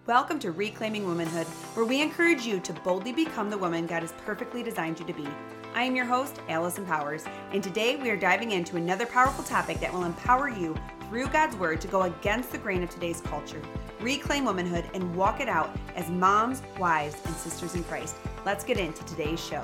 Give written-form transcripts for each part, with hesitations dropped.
Welcome to Reclaiming Womanhood, where we encourage you to boldly become the woman God has perfectly designed you to be. I am your host, Allison Powers, and today we are diving into another powerful topic that will empower you through God's Word to go against the grain of today's culture, reclaim womanhood, and walk it out as moms, wives, and sisters in Christ. Let's get into today's show.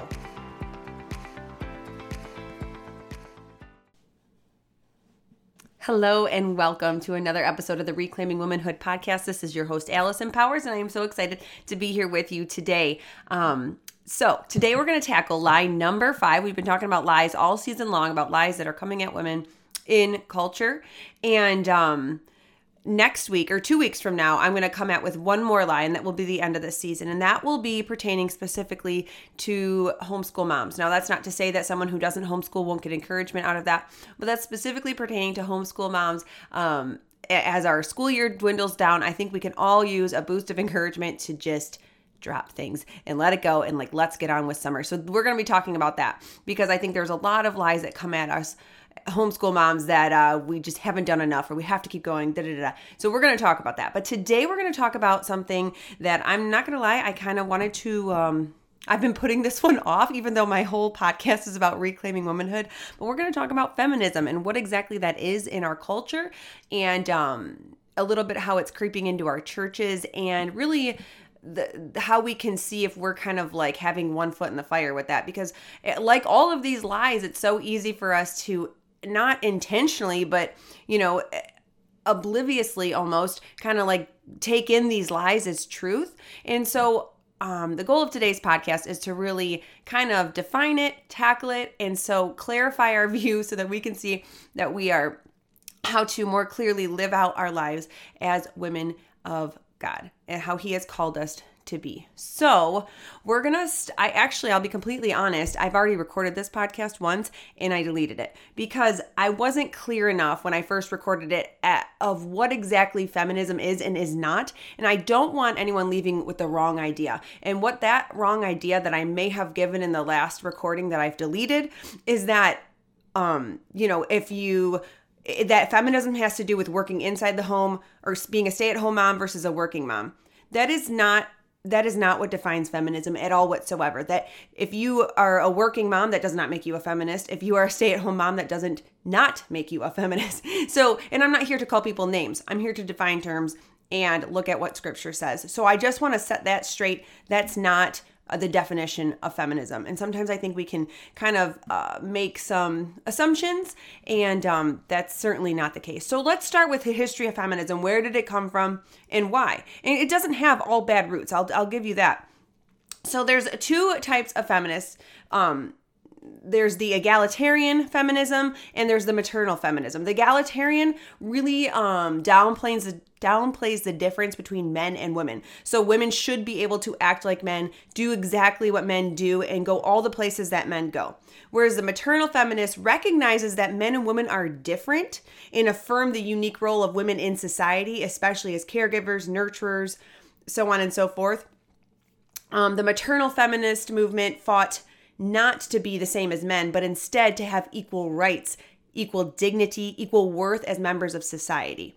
Hello and welcome to another episode of the Reclaiming Womanhood podcast. This is your host, Allison Powers, and I am so excited to be here with you today. So today we're going to tackle lie number 5. We've been talking about lies all season long, about lies that are coming at women in culture. And next week or 2 weeks from now, I'm going to come out with one more lie, and that will be the end of this season. And that will be pertaining specifically to homeschool moms. Now, that's not to say that someone who doesn't homeschool won't get encouragement out of that, but that's specifically pertaining to homeschool moms. As our school year dwindles down, I think we can all use a boost of encouragement to just drop things and let it go and let's get on with summer. So we're going to be talking about that because I think there's a lot of lies that come at us homeschool moms that we just haven't done enough, or we have to keep going, So we're going to talk about that. But today we're going to talk about something that I'm not going to lie, I kind of wanted to, I've been putting this one off, even though my whole podcast is about reclaiming womanhood. But we're going to talk about feminism and what exactly that is in our culture, and a little bit how it's creeping into our churches, and really how we can see if we're kind of like having one foot in the fire with that. Because like all of these lies, it's so easy for us to not intentionally, but, obliviously almost kind of like take in these lies as truth. And so the goal of today's podcast is to really kind of define it, tackle it, and so clarify our view so that we can see that we are how to more clearly live out our lives as women of God and how He has called us to be. So we're going to, I'll be completely honest. I've already recorded this podcast once and I deleted it because I wasn't clear enough when I first recorded it of what exactly feminism is and is not. And I don't want anyone leaving with the wrong idea. And what that wrong idea that I may have given in the last recording that I've deleted is that, that feminism has to do with working inside the home or being a stay-at-home mom versus a working mom. That is not what defines feminism at all whatsoever. That if you are a working mom, that does not make you a feminist. If you are a stay-at-home mom, that doesn't not make you a feminist. So, and I'm not here to call people names. I'm here to define terms and look at what scripture says. So I just want to set that straight. That's not the definition of feminism. And sometimes I think we can kind of make some assumptions, and that's certainly not the case. So let's start with the history of feminism. Where did it come from and why? And it doesn't have all bad roots. I'll give you that. So there's two types of feminists. There's the egalitarian feminism and there's the maternal feminism. The egalitarian really downplays the difference between men and women. So women should be able to act like men, do exactly what men do, and go all the places that men go. Whereas the maternal feminist recognizes that men and women are different and affirm the unique role of women in society, especially as caregivers, nurturers, so on and so forth. The maternal feminist movement fought not to be the same as men, but instead to have equal rights, equal dignity, equal worth as members of society.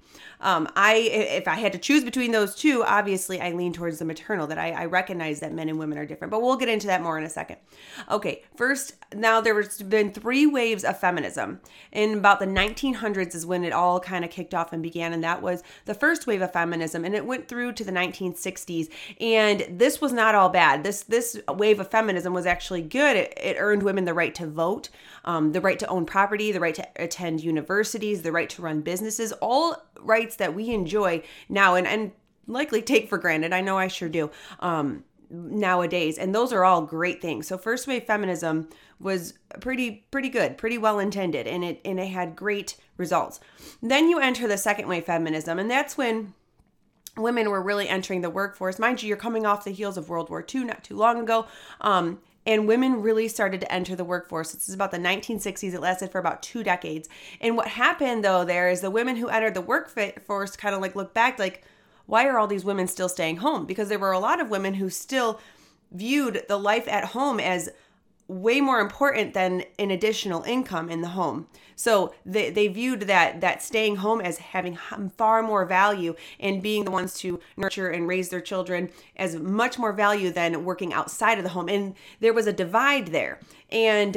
If I had to choose between those two, obviously I lean towards the maternal, that I recognize that men and women are different, but we'll get into that more in a second. Okay, first, now there's been 3 waves of feminism. In about the 1900s is when it all kind of kicked off and began, and that was the first wave of feminism, and it went through to the 1960s, and this was not all bad. This wave of feminism was actually good. It earned women the right to vote, the right to own property, the right to attend universities, the right to run businesses, all rights that we enjoy now and likely take for granted. I know I sure do nowadays. And those are all great things. So first wave feminism was pretty good, pretty well intended, and it had great results. Then you enter the second wave feminism, and that's when women were really entering the workforce. Mind you, you're coming off the heels of World War II not too long ago. And women really started to enter the workforce. This is about the 1960s. It lasted for about 2 decades. And what happened, though, there is the women who entered the workforce kind of look back why are all these women still staying home? Because there were a lot of women who still viewed the life at home as way more important than an additional income in the home. So they viewed that staying home as having far more value, and being the ones to nurture and raise their children as much more value than working outside of the home. And there was a divide there. And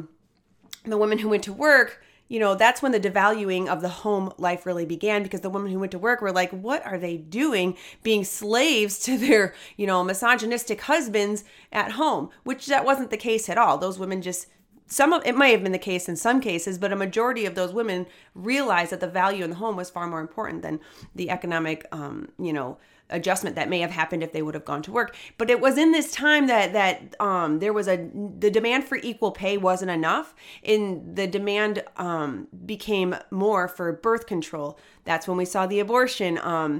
the women who went to work, that's when the devaluing of the home life really began, because the women who went to work were like, what are they doing being slaves to their, misogynistic husbands at home? Which that wasn't the case at all. Those women just, it might have been the case in some cases, but a majority of those women realized that the value in the home was far more important than the economic, adjustment that may have happened if they would have gone to work. But it was in this time that there was the demand for equal pay wasn't enough, and the demand became more for birth control. That's when we saw the abortion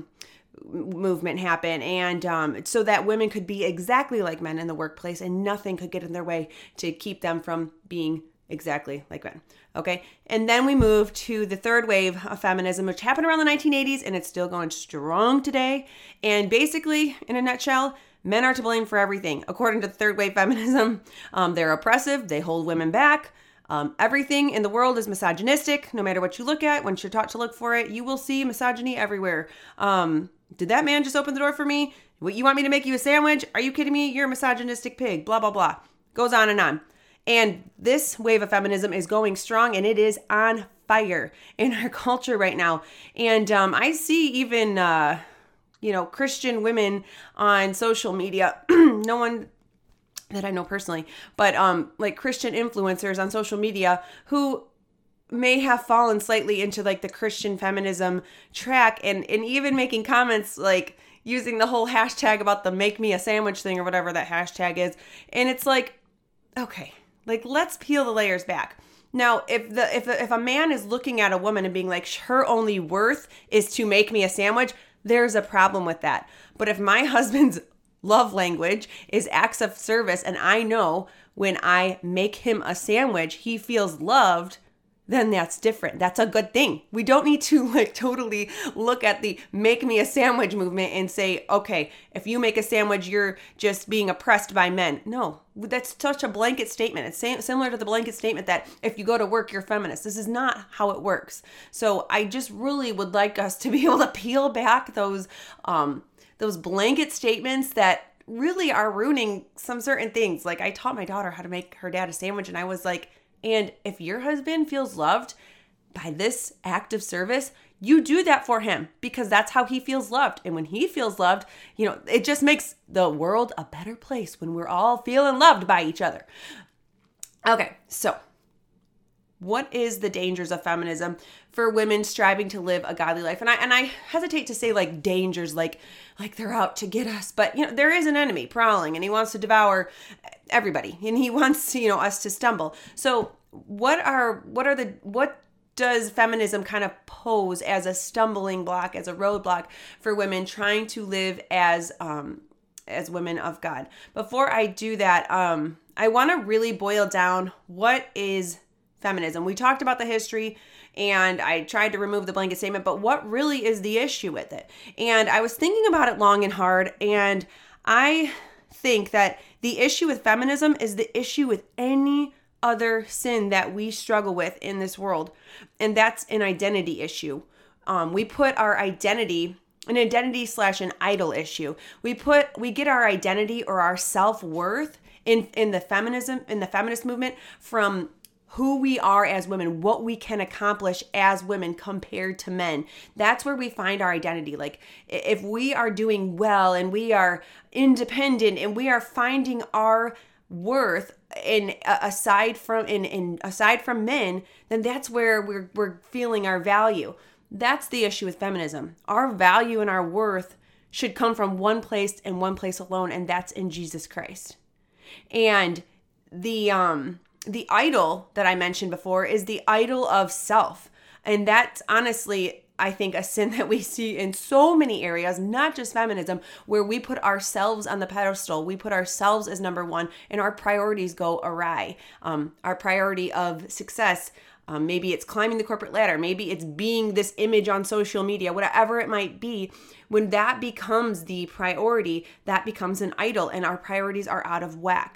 movement happen, and so that women could be exactly like men in the workplace, and nothing could get in their way to keep them from being exactly like men. Okay. And then we move to the third wave of feminism, which happened around the 1980s, and it's still going strong today. And basically, in a nutshell, men are to blame for everything. According to the third wave feminism, they're oppressive. They hold women back. Everything in the world is misogynistic. No matter what you look at, once you're taught to look for it, you will see misogyny everywhere. Did that man just open the door for me? What, you want me to make you a sandwich? Are you kidding me? You're a misogynistic pig. Blah, blah, blah. Goes on and on. And this wave of feminism is going strong, and it is on fire in our culture right now. And I see even, Christian women on social media, no one that I know personally, but like Christian influencers on social media who may have fallen slightly into like the Christian feminism track, and even making comments like using the whole hashtag about the make me a sandwich thing or whatever that hashtag is. And it's like, okay. Like, let's peel the layers back. Now, if a man is looking at a woman and being like, her only worth is to make me a sandwich, there's a problem with that. But if my husband's love language is acts of service, and I know when I make him a sandwich, he feels loved, then that's different. That's a good thing. We don't need to like totally look at the make me a sandwich movement and say, okay, if you make a sandwich, you're just being oppressed by men. No, that's such a blanket statement. It's similar to the blanket statement that if you go to work, you're feminist. This is not how it works. So I just really would like us to be able to peel back those blanket statements that really are ruining some certain things. Like, I taught my daughter how to make her dad a sandwich, and I was like, and if your husband feels loved by this act of service, you do that for him, because that's how he feels loved. And when he feels loved, it just makes the world a better place when we're all feeling loved by each other. Okay, so what is the dangers of feminism for women striving to live a godly life? And I hesitate to say like dangers, like they're out to get us, but there is an enemy prowling, and he wants to devour everybody, and he wants us to stumble. So what does feminism kind of pose as a stumbling block, as a roadblock for women trying to live as women of God? Before I do that, I want to really boil down what is feminism. We talked about the history, and I tried to remove the blanket statement, but what really is the issue with it? And I was thinking about it long and hard, and I think that the issue with feminism is the issue with any other sin that we struggle with in this world, and that's an identity issue. We put our identity, an identity / an idol issue. We get our identity or our self-worth in the feminist movement from who we are as women, what we can accomplish as women compared to men. That's where we find our identity. Like, if we are doing well and we are independent and we are finding our worth aside from men, then that's where we're feeling our value. That's the issue with feminism. Our value and our worth should come from one place and one place alone, and that's in Jesus Christ. And the idol that I mentioned before is the idol of self. And that's honestly, I think, a sin that we see in so many areas, not just feminism, where we put ourselves on the pedestal. We put ourselves as number one, and our priorities go awry. Our priority of success, maybe it's climbing the corporate ladder. Maybe it's being this image on social media, whatever it might be. When that becomes the priority, that becomes an idol, and our priorities are out of whack.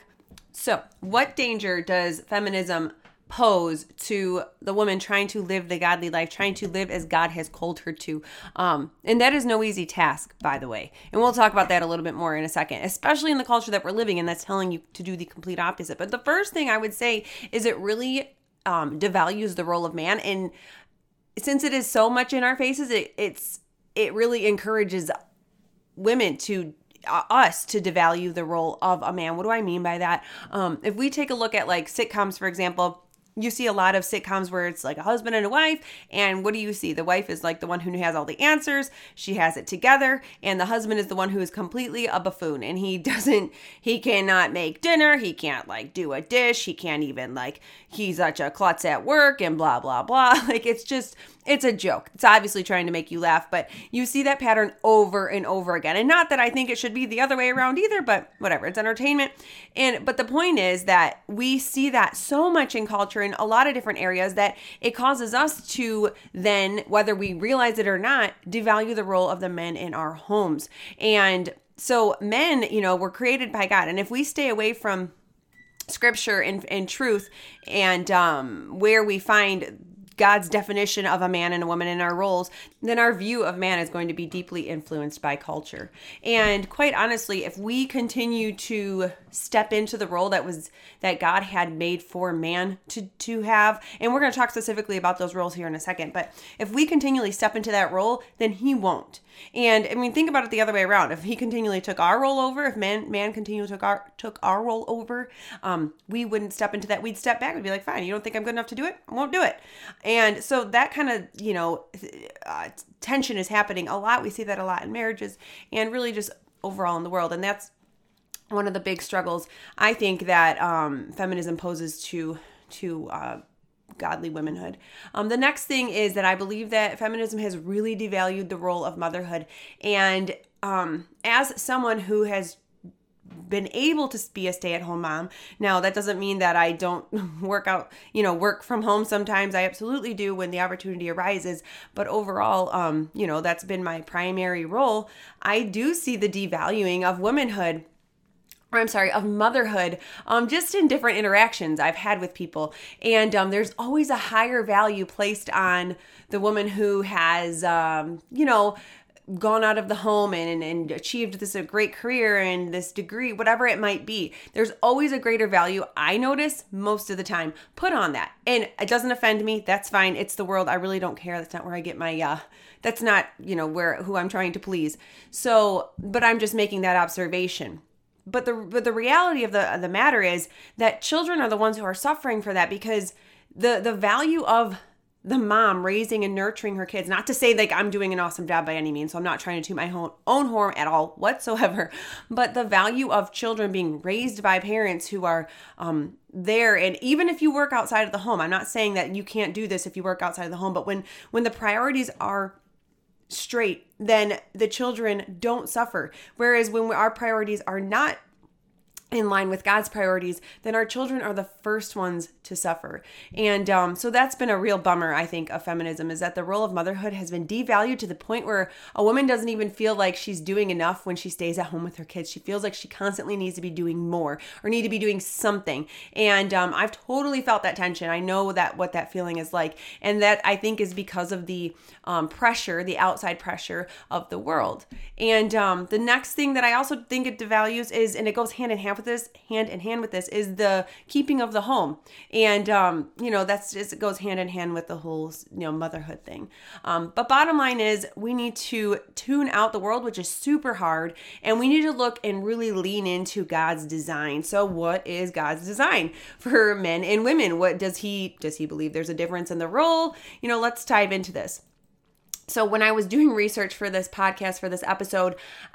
So, what danger does feminism pose to the woman trying to live the godly life, trying to live as God has called her to? And that is no easy task, by the way. And we'll talk about that a little bit more in a second, especially in the culture that we're living in that's telling you to do the complete opposite. But the first thing I would say is it really devalues the role of man. And since it is so much in our faces, it really encourages women to us to devalue the role of a man. What do I mean by that? If we take a look at like sitcoms, for example, you see a lot of sitcoms where it's like a husband and a wife, and what do you see? The wife is like the one who has all the answers. She has it together, and the husband is the one who is completely a buffoon, and he cannot make dinner. He can't like do a dish. He can't even he's such a klutz at work and blah, blah, blah. It's a joke. It's obviously trying to make you laugh, but you see that pattern over and over again. And not that I think it should be the other way around either, but whatever, it's entertainment. But the point is that we see that so much in culture in a lot of different areas that it causes us to then, whether we realize it or not, devalue the role of the men in our homes. And so men, were created by God. And if we stay away from scripture and truth and where we find God's definition of a man and a woman in our roles, then our view of man is going to be deeply influenced by culture. And quite honestly, if we continue to step into the role that God had made for man to have, and we're going to talk specifically about those roles here in a second, but if we continually step into that role, then he won't. And I mean, think about it the other way around. If he continually took our role over, if man continually took our role over, we wouldn't step into that. We'd step back and be like, fine, you don't think I'm good enough to do it? I won't do it. And so that kind of, tension is happening a lot. We see that a lot in marriages and really just overall in the world. And that's one of the big struggles I think that feminism poses to godly womanhood. The next thing is that I believe that feminism has really devalued the role of motherhood. And as someone who has been able to be a stay-at-home mom. Now, that doesn't mean that I don't work from home sometimes. I absolutely do when the opportunity arises. But overall, that's been my primary role. I do see the devaluing of womanhood. Of motherhood, just in different interactions I've had with people. And there's always a higher value placed on the woman who has, gone out of the home and achieved this a great career and this degree, whatever it might be. There's always a greater value, I notice, most of the time, put on that. And it doesn't offend me. That's fine. It's the world. I really don't care. That's not where I get my, that's not, who I'm trying to please. So, but I'm just making that observation. But the reality of the matter is that children are the ones who are suffering for that, because the value of the mom raising and nurturing her kids, not to say I'm doing an awesome job by any means, so I'm not trying to toot my own horn at all whatsoever, but the value of children being raised by parents who are there. And even if you work outside of the home, I'm not saying that you can't do this if you work outside of the home, but when the priorities are straight, then the children don't suffer. Whereas when our priorities are not in line with God's priorities, then our children are the first ones to suffer. And so that's been a real bummer, I think, of feminism, is that the role of motherhood has been devalued to the point where a woman doesn't even feel like she's doing enough when she stays at home with her kids. She feels like she constantly needs to be doing more or need to be doing something. And I've totally felt that tension. I know what that feeling is like. And that, I think, is because of the pressure, the outside pressure of the world. And the next thing that I also think it devalues is, and it goes hand in hand with this, is the keeping of the home. And, that's just, it goes hand in hand with the whole, motherhood thing. But bottom line is we need to tune out the world, which is super hard. And we need to look and really lean into God's design. So what is God's design for men and women? What does he believe there's a difference in the role? Let's dive into this. So when I was doing research for this podcast, for this episode,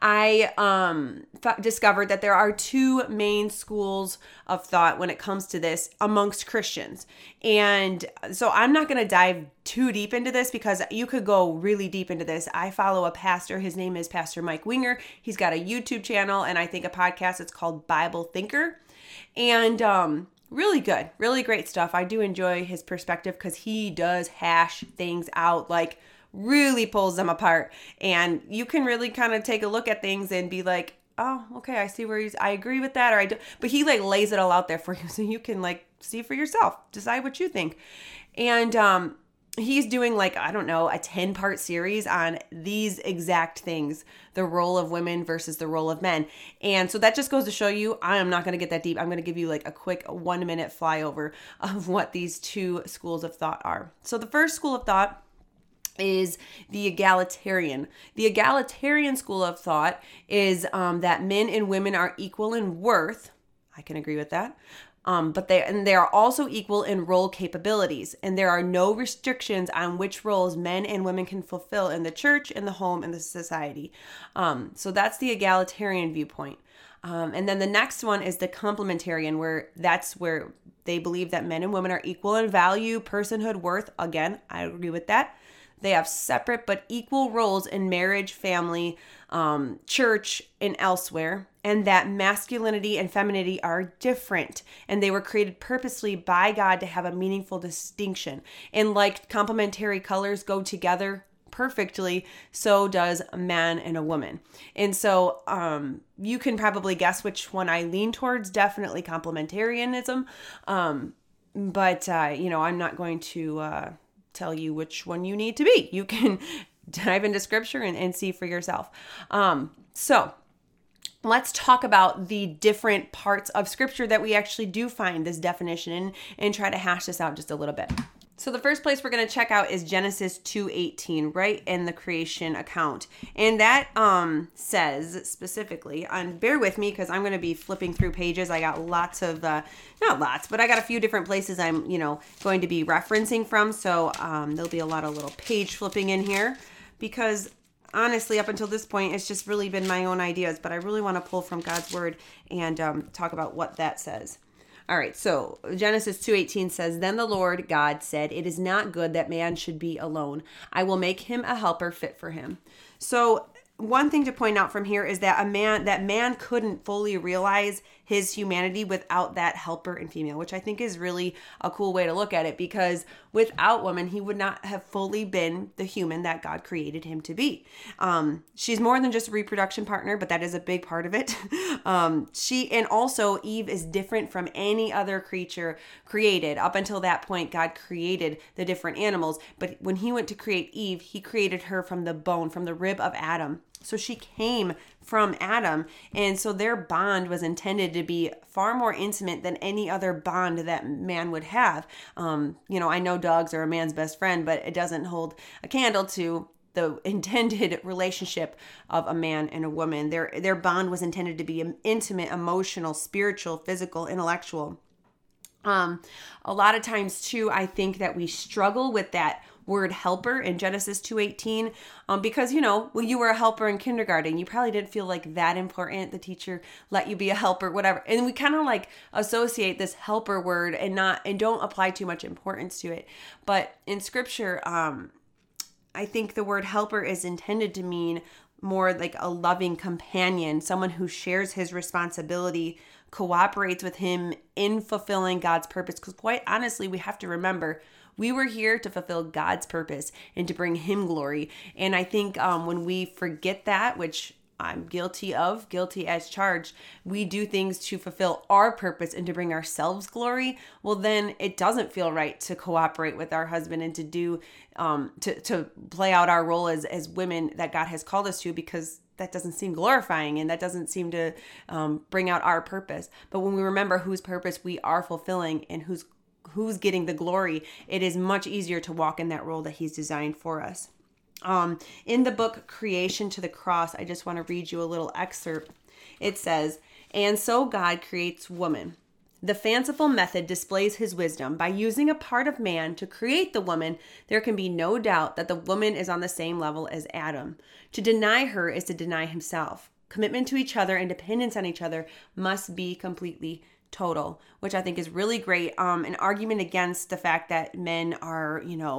I discovered that there are two main schools of thought when it comes to this amongst Christians. And so I'm not going to dive too deep into this because you could go really deep into this. I follow a pastor. His name is Pastor Mike Winger. He's got a YouTube channel and I think a podcast. It's called Bible Thinker. And really good, really great stuff. I do enjoy his perspective because he does hash things out, really pulls them apart. And you can really kind of take a look at things and be like, oh, okay, I see where I agree with that, or I do, but he like lays it all out there for you so you can like see for yourself, decide what you think. And he's doing like, I don't know, a 10-part series on these exact things, the role of women versus the role of men. And so that just goes to show you, I am not going to get that deep. I'm going to give you like a quick 1-minute flyover of what these two schools of thought are. So the first school of thought is the egalitarian. The egalitarian school of thought is that men and women are equal in worth. I can agree with that. But they are also equal in role capabilities, and there are no restrictions on which roles men and women can fulfill in the church, in the home, in the society. So that's the egalitarian viewpoint. And then the next one is the complementarian, where they believe that men and women are equal in value, personhood, worth. Again, I agree with that. They have separate but equal roles in marriage, family, church, and elsewhere, and that masculinity and femininity are different, and they were created purposely by God to have a meaningful distinction. And like complementary colors go together perfectly, so does a man and a woman. And so you can probably guess which one I lean towards. Definitely complementarianism. But I'm not going to tell you which one you need to be. You can dive into scripture and see for yourself. So let's talk about the different parts of scripture that we actually do find this definition in, and try to hash this out just a little bit. So the first place we're going to check out is Genesis 2:18, right in the creation account. And that says specifically, and bear with me because I'm going to be flipping through pages. I got lots of, not lots, but I got a few different places I'm, going to be referencing from. So there'll be a lot of little page flipping in here because honestly, up until this point, it's just really been my own ideas, but I really want to pull from God's word and talk about what that says. All right, so Genesis 2:18 says, "Then the Lord God said, 'It is not good that man should be alone. I will make him a helper fit for him.'" So one thing to point out from here is that man couldn't fully realize his humanity without that helper and female, which I think is really a cool way to look at it, because without woman, he would not have fully been the human that God created him to be. She's more than just a reproduction partner, but that is a big part of it. And also Eve is different from any other creature created. Up until that point, God created the different animals, but when he went to create Eve, he created her from the bone, from the rib of Adam. So she came from Adam, and so their bond was intended to be far more intimate than any other bond that man would have. I know dogs are a man's best friend, but it doesn't hold a candle to the intended relationship of a man and a woman. Their bond was intended to be intimate, emotional, spiritual, physical, intellectual. A lot of times too, I think that we struggle with that word helper in Genesis 2:18 because, when you were a helper in kindergarten, you probably didn't feel like that important. The teacher let you be a helper, whatever. And we kind of like associate this helper word and don't apply too much importance to it. But in scripture, I think the word helper is intended to mean more like a loving companion, someone who shares his responsibility, cooperates with him in fulfilling God's purpose. Because quite honestly, we have to remember, we were here to fulfill God's purpose and to bring him glory. And I think when we forget that, which I'm guilty as charged, we do things to fulfill our purpose and to bring ourselves glory, well, then it doesn't feel right to cooperate with our husband and to do, to play out our role as women that God has called us to, because that doesn't seem glorifying and that doesn't seem to bring out our purpose. But when we remember whose purpose we are fulfilling and who's getting the glory, it is much easier to walk in that role that he's designed for us. In the book Creation to the Cross, I just want to read you a little excerpt. It says, "And so God creates woman. The fanciful method displays his wisdom. By using a part of man to create the woman, there can be no doubt that the woman is on the same level as Adam. To deny her is to deny himself. Commitment to each other and dependence on each other must be completely total," which I think is really great. An argument against the fact that men are,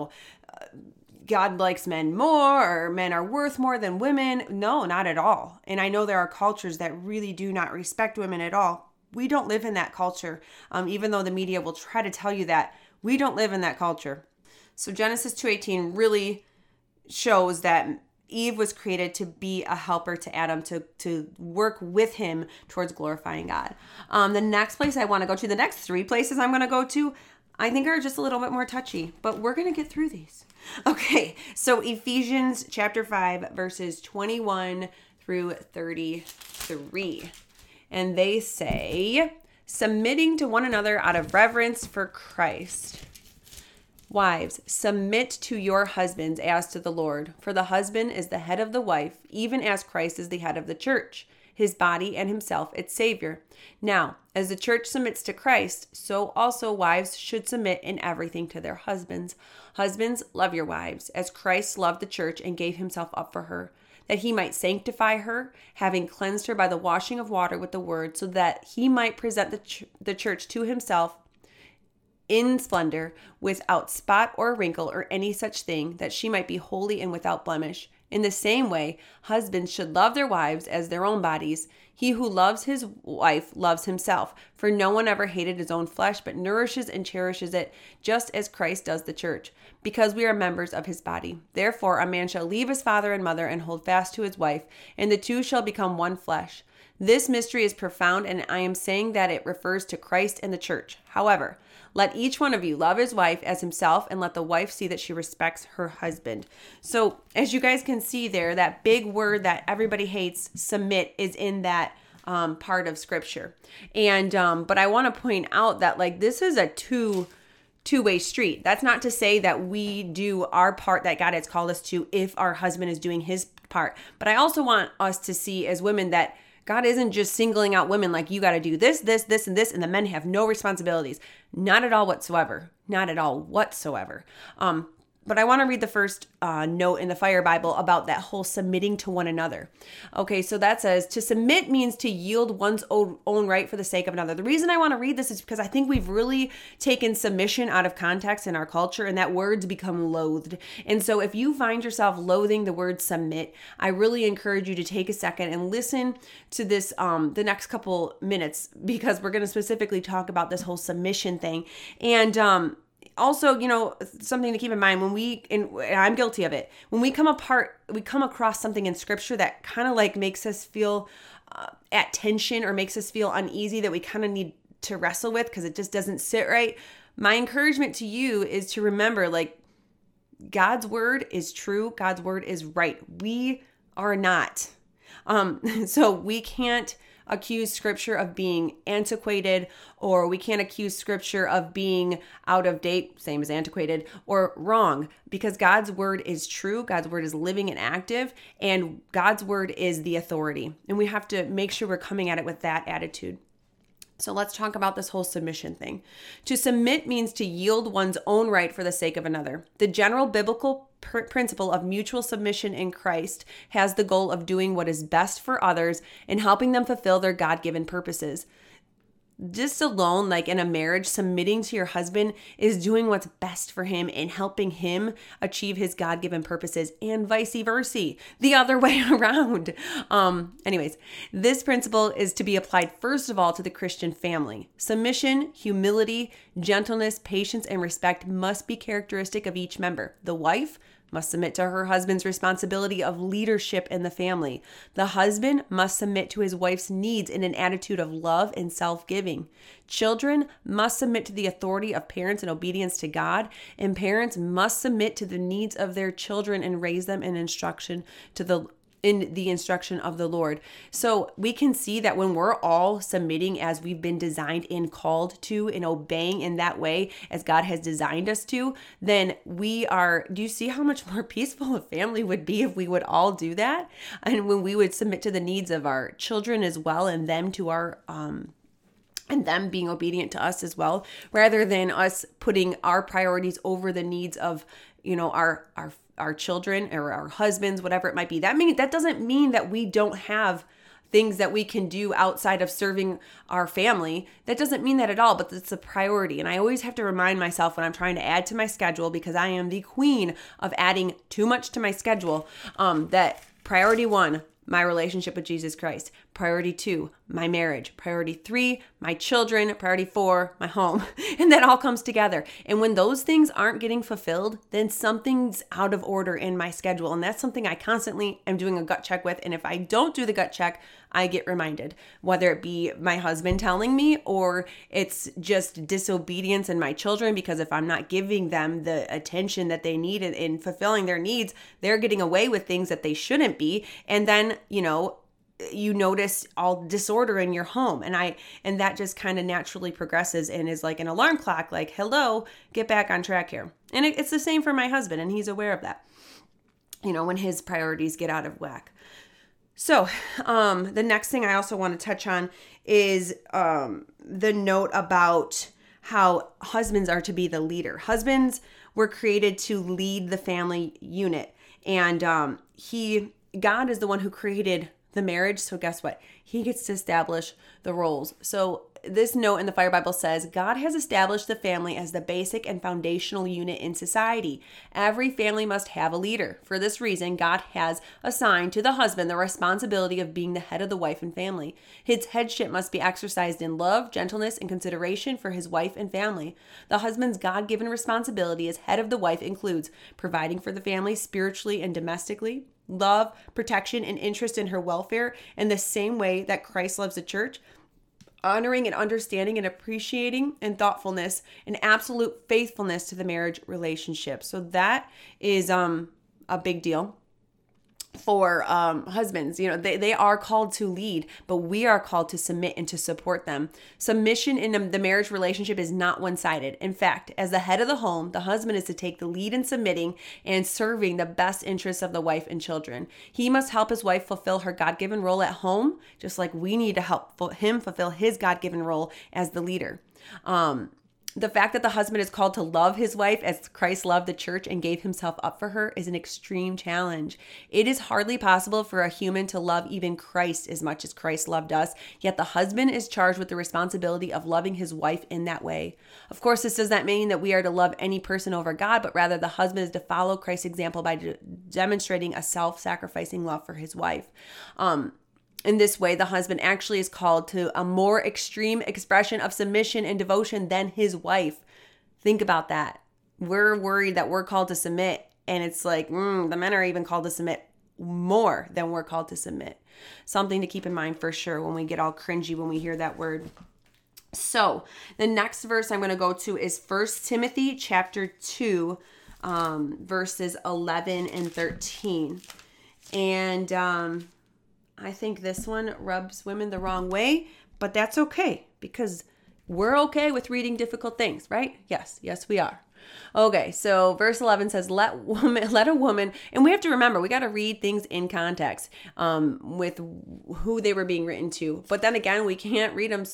God likes men more, or men are worth more than women. No, not at all. And I know there are cultures that really do not respect women at all. We don't live in that culture. Even though the media will try to tell you that, we don't live in that culture. So Genesis 2:18 really shows that Eve was created to be a helper to Adam, to work with him towards glorifying God. The next place I want to go to, the next 3 places I'm going to go to, I think are just a little bit more touchy, but we're going to get through these. Okay, so Ephesians chapter 5, verses 21 through 33. And they say, submitting to one another out of reverence for Christ. Wives, submit to your husbands as to the Lord, for the husband is the head of the wife, even as Christ is the head of the church, his body, and himself its Savior. Now, as the church submits to Christ, so also wives should submit in everything to their husbands. Husbands, love your wives, as Christ loved the church and gave himself up for her, that he might sanctify her, having cleansed her by the washing of water with the word, so that he might present the church to himself in splendor, without spot or wrinkle or any such thing, that she might be holy and without blemish. In the same way, husbands should love their wives as their own bodies. He who loves his wife loves himself, for no one ever hated his own flesh, but nourishes and cherishes it, just as Christ does the church, because we are members of his body. Therefore, a man shall leave his father and mother and hold fast to his wife, and the two shall become one flesh. This mystery is profound, and I am saying that it refers to Christ and the church. However, let each one of you love his wife as himself, and let the wife see that she respects her husband. So as you guys can see there, that big word that everybody hates, submit, is in that part of scripture. And but I want to point out that like this is a two-way street. That's not to say that we do our part that God has called us to if our husband is doing his part. But I also want us to see as women that God isn't just singling out women like you got to do this, this, this, and this, and the men have no responsibilities. Not at all whatsoever. Not at all whatsoever. But I want to read the first note in the Fire Bible about that whole submitting to one another. Okay, so that says, to submit means to yield one's own right for the sake of another. The reason I want to read this is because I think we've really taken submission out of context in our culture, and that word's become loathed. And so if you find yourself loathing the word submit, I really encourage you to take a second and listen to this the next couple minutes, because we're going to specifically talk about this whole submission thing. And also, you know, something to keep in mind and I'm guilty of it, when we come across something in scripture that kind of like makes us feel at tension or makes us feel uneasy, that we kind of need to wrestle with because it just doesn't sit right. My encouragement to you is to remember, like, God's word is true. God's word is right. We are not. So we can't accuse scripture of being antiquated, or we can't accuse scripture of being out of date, same as antiquated, or wrong, because God's word is true. God's word is living and active, and God's word is the authority. And we have to make sure we're coming at it with that attitude. So let's talk about this whole submission thing. To submit means to yield one's own right for the sake of another. The general biblical principle of mutual submission in Christ has the goal of doing what is best for others and helping them fulfill their God-given purposes. Just alone, like in a marriage, submitting to your husband is doing what's best for him and helping him achieve his God-given purposes, and vice versa, the other way around. Anyways, this principle is to be applied first of all to the Christian family. Submission, humility, gentleness, patience, and respect must be characteristic of each member. The wife must submit to her husband's responsibility of leadership in the family. The husband must submit to his wife's needs in an attitude of love and self-giving. Children must submit to the authority of parents in obedience to God, and parents must submit to the needs of their children and raise them in the instruction of the Lord. So we can see that when we're all submitting as we've been designed and called to, and obeying in that way as God has designed us to, then do you see how much more peaceful a family would be if we would all do that? And when we would submit to the needs of our children as well, and them to our and them being obedient to us as well, rather than us putting our priorities over the needs of, you know, our children or our husbands, whatever it might be. That doesn't mean that we don't have things that we can do outside of serving our family. That doesn't mean that at all, but it's a priority. And I always have to remind myself when I'm trying to add to my schedule, because I am the queen of adding too much to my schedule, that priority one, my relationship with Jesus Christ. Priority 2, my marriage. Priority 3, my children. Priority 4, my home. And that all comes together. And when those things aren't getting fulfilled, then something's out of order in my schedule. And that's something I constantly am doing a gut check with. And if I don't do the gut check, I get reminded, whether it be my husband telling me or it's just disobedience in my children, because if I'm not giving them the attention that they need in fulfilling their needs, they're getting away with things that they shouldn't be. And then, you notice all disorder in your home, and that just kind of naturally progresses and is like an alarm clock, like, hello, get back on track here. And it's the same for my husband, and he's aware of that, when his priorities get out of whack. So the next thing I also want to touch on is the note about how husbands are to be the leader. Husbands were created to lead the family unit, and God is the one who created the marriage. So guess what? He gets to establish the roles. So this note in the Fire Bible says, God has established the family as the basic and foundational unit in society. Every family must have a leader. For this reason, God has assigned to the husband the responsibility of being the head of the wife and family. His headship must be exercised in love, gentleness, and consideration for his wife and family. The husband's God-given responsibility as head of the wife includes providing for the family spiritually and domestically, love, protection, and interest in her welfare in the same way that Christ loves the church, honoring and understanding and appreciating and thoughtfulness and absolute faithfulness to the marriage relationship. So that is a big deal for husbands. They are called to lead, but we are called to submit and to support them. Submission in the marriage relationship is not one-sided. In fact, as the head of the home, the husband is to take the lead in submitting and serving the best interests of the wife and children. He must help his wife fulfill her God-given role at home, just like we need to help him fulfill his God-given role as the leader. The fact that the husband is called to love his wife as Christ loved the church and gave himself up for her is an extreme challenge. It is hardly possible for a human to love even Christ as much as Christ loved us, yet the husband is charged with the responsibility of loving his wife in that way. Of course, this does not mean that we are to love any person over God, but rather the husband is to follow Christ's example by demonstrating a self-sacrificing love for his wife. In this way, the husband actually is called to a more extreme expression of submission and devotion than his wife. Think about that. We're worried that we're called to submit, and it's like, the men are even called to submit more than we're called to submit. Something to keep in mind for sure when we get all cringy when we hear that word. So the next verse I'm going to go to is 1 Timothy chapter 2, verses 11 and 13. And I think this one rubs women the wrong way, but that's okay because we're okay with reading difficult things, right? Yes, we are. Okay, so verse 11 says, let a woman, and we have to remember, we got to read things in context with who they were being written to. But then again, we can't read them,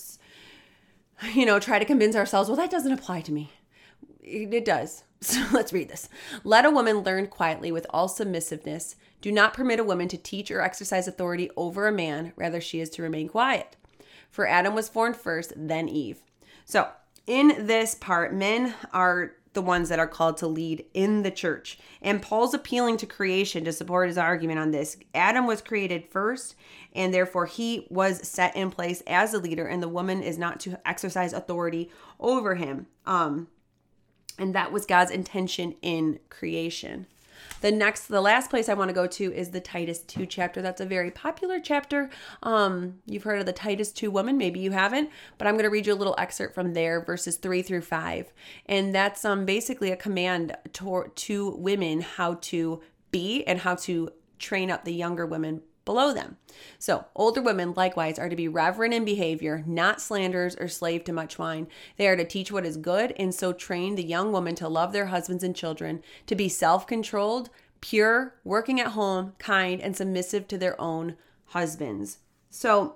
try to convince ourselves, well, that doesn't apply to me. It does. So let's read this. Let a woman learn quietly with all submissiveness. Do not permit a woman to teach or exercise authority over a man. Rather, she is to remain quiet. For Adam was formed first, then Eve. So in this part, men are the ones that are called to lead in the church. And Paul's appealing to creation to support his argument on this. Adam was created first, and therefore he was set in place as a leader, and the woman is not to exercise authority over him. And that was God's intention in creation. The last place I want to go to is the Titus 2 chapter. That's a very popular chapter. You've heard of the Titus 2 woman. Maybe you haven't, but I'm going to read you a little excerpt from there, verses 3 through 5. And that's basically a command to women how to be and how to train up the younger women below them. So older women likewise are to be reverent in behavior, not slanderers or slave to much wine. They are to teach what is good and so train the young women to love their husbands and children, to be self-controlled, pure, working at home, kind, and submissive to their own husbands. So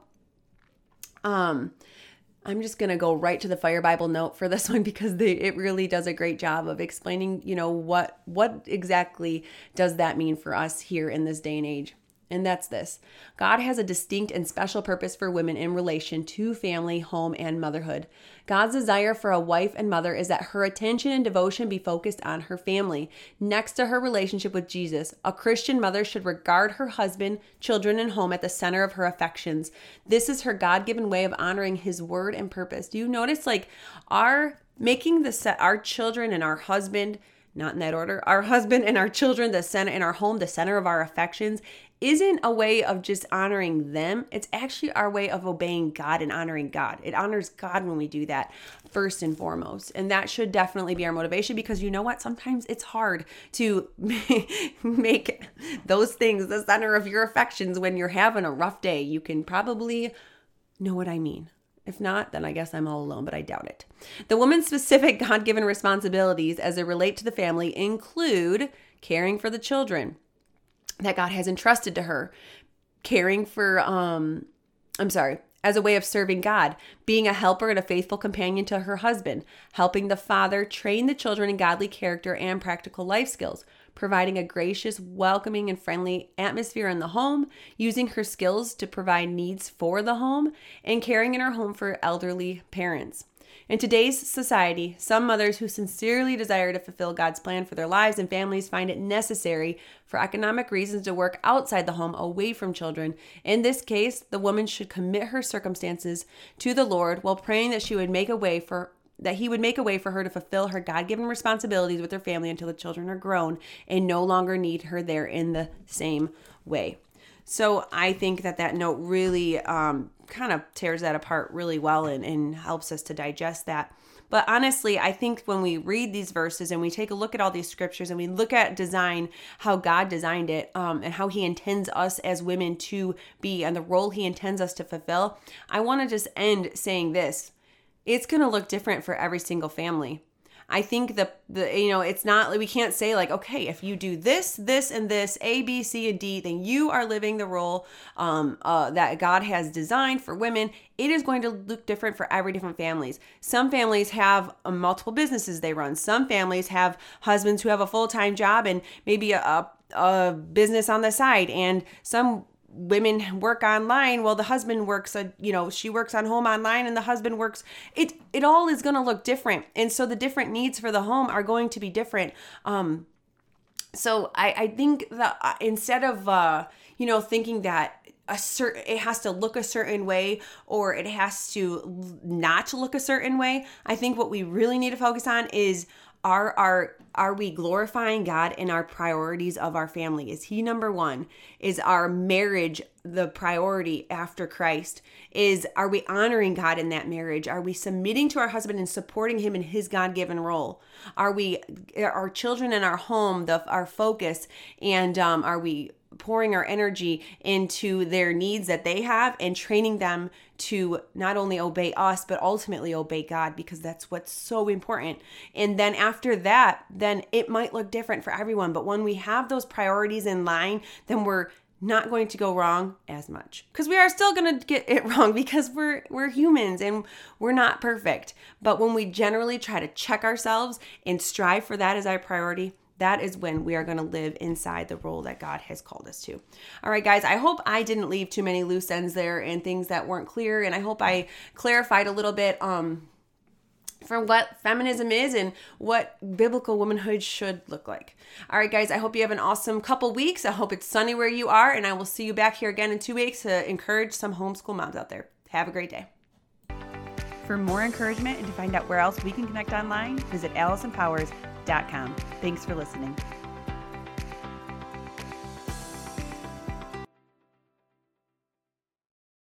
I'm just going to go right to the Fire Bible note for this one because it really does a great job of explaining, what exactly does that mean for us here in this day and age. And that's this: God has a distinct and special purpose for women in relation to family, home, and motherhood. God's desire for a wife and mother is that her attention and devotion be focused on her family, next to her relationship with Jesus. A Christian mother should regard her husband, children, and home at the center of her affections. This is her God-given way of honoring his word and purpose. Do you notice, like, our children and our husband, not in that order, our husband and our children, the center, in our home, the center of our affections, isn't a way of just honoring them. It's actually our way of obeying God and honoring God. It honors God when we do that, first and foremost. And that should definitely be our motivation, because you know what? Sometimes it's hard to make those things the center of your affections when you're having a rough day. You can probably know what I mean. If not, then I guess I'm all alone, but I doubt it. The woman's specific God-given responsibilities as they relate to the family include caring for the children that God has entrusted to her, caring for, as a way of serving God, being a helper and a faithful companion to her husband, helping the father train the children in godly character and practical life skills, providing a gracious, welcoming, and friendly atmosphere in the home, using her skills to provide needs for the home, and caring in her home for elderly parents. In today's society, some mothers who sincerely desire to fulfill God's plan for their lives and families find it necessary for economic reasons to work outside the home, away from children. In this case, the woman should commit her circumstances to the Lord while praying that He would make a way for her to fulfill her God-given responsibilities with her family until the children are grown and no longer need her there in the same way. So I think that note really kind of tears that apart really well and helps us to digest that. But honestly, I think when we read these verses and we take a look at all these scriptures and we look at design, how God designed it, and how He intends us as women to be and the role He intends us to fulfill, I want to just end saying this: it's going to look different for every single family. I think it's not like we can't say like, okay, if you do this, this, and this, A, B, C, and D, then you are living the role that God has designed for women. It is going to look different for every different families. Some families have multiple businesses they run. Some families have husbands who have a full-time job and maybe a business on the side, and some women work online. Well, the husband works, she works on home online and the husband works. It all is going to look different. And so the different needs for the home are going to be different. So I think that instead of, thinking that it has to look a certain way or it has to not look a certain way, I think what we really need to focus on is are we glorifying God in our priorities of our family? Is He number one? Is our marriage the priority after Christ? Are we honoring God in that marriage? Are we submitting to our husband and supporting him in his God-given role? Are our children in our home our focus? And are we pouring our energy into their needs that they have and training them to not only obey us, but ultimately obey God, because that's what's so important. And then after that, then it might look different for everyone. But when we have those priorities in line, then we're not going to go wrong as much, because we are still going to get it wrong because we're humans and we're not perfect. But when we generally try to check ourselves and strive for that as our priority, that is when we are going to live inside the role that God has called us to. All right, guys, I hope I didn't leave too many loose ends there and things that weren't clear. And I hope I clarified a little bit from what feminism is and what biblical womanhood should look like. All right, guys, I hope you have an awesome couple weeks. I hope it's sunny where you are. And I will see you back here again in 2 weeks to encourage some homeschool moms out there. Have a great day. For more encouragement and to find out where else we can connect online, visit AllisonPowers.com. Thanks for listening.